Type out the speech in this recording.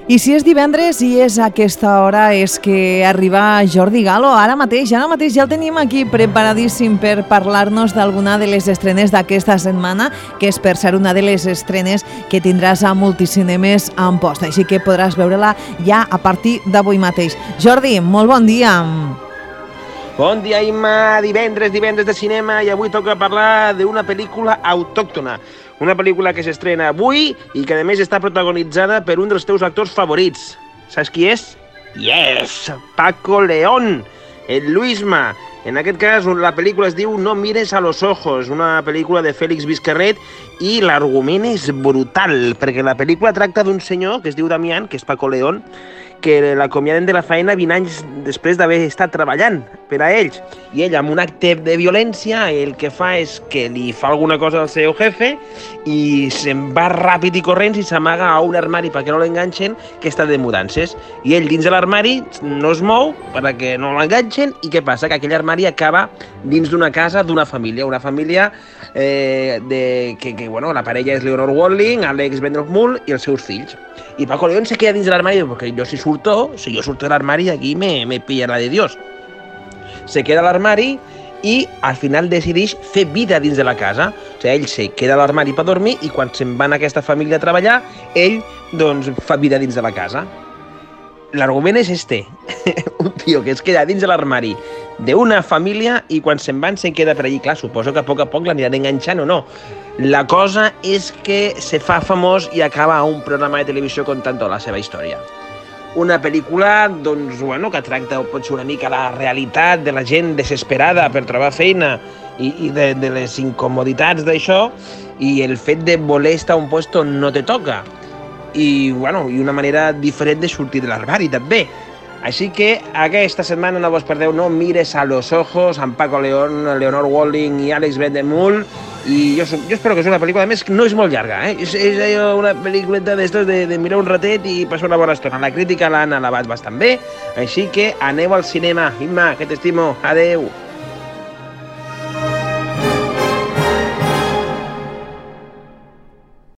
I si és divendres i és a aquesta hora és que arriba Jordi Galo, ara mateix ja el tenim aquí preparadíssim per parlar-nos d'alguna de les estrenes d'aquesta setmana, que és per ser una de les estrenes que tindràs a Multicinemes a Amposta, així que podràs veure-la ja a partir d'avui mateix. Jordi, molt bon dia. Bon dia, Imma, divendres de cinema, i avui toca parlar d'una pel·lícula autòctona. Una pel·lícula que s'estrena avui i que a més està protagonitzada per un dels teus actors favorits. Saps qui és? Yes! Paco León, el Luisma. En aquest cas, la pel·lícula es diu No mires a los ojos, una pel·lícula de Félix Vizcarret, i l'argument és brutal, perquè la pel·lícula tracta d'un senyor que es diu Damián, que és Paco León, que l'acomiaden de la feina 20 anys després d'haver estat treballant per a ells. I ell, amb un acte de violència, el que fa és que li fa alguna cosa al seu jefe i se'n va ràpid i corrents i s'amaga a un armari perquè no l'enganxen, que està de mudances. I ell dins de l'armari no es mou perquè no l'enganxen, i què passa? Que aquell armari acaba dins d'una casa d'una família, bueno, la parella és Leonor Watling, Alex Bendelmull i els seus fills. I Paco León se queda dins de l'armari perquè jo si jo surto de l'armari aquí me pilla la de Dios. Se queda a l'armari i al final decideix fer vida dins de la casa. O sigui, ell se queda a l'armari per dormir i quan se'n van aquesta família a treballar, ell doncs fa vida dins de la casa. L'argument és un tio que es queda dins de l'armari d'una família i quan se'n queda per allí. Clar, suposo que a poc l'aniran enganxant o no. La cosa és que se fa famós i acaba a un programa de televisió contant tota la seva història. Una pel·lícula, doncs, bueno, que tracta potser una mica la realitat de la gent desesperada per trobar feina i de les incomoditats d'això, i el fet de voler estar a un puesto no te toca. I, bueno, i una manera diferent de sortir de l'armari, també. Així que aquesta setmana no vos perdeu No mires a los ojos, amb Paco León, Leonor Watling i Alex Bendelmull. I jo espero que és una pel·lícula, a més, no és molt llarga, És una pel·lícula d'estos de mirar un ratet i passar una bona estona. La crítica l'han alabat bastant bé, així que aneu al cinema. Imma, que t'estimo. Adeu.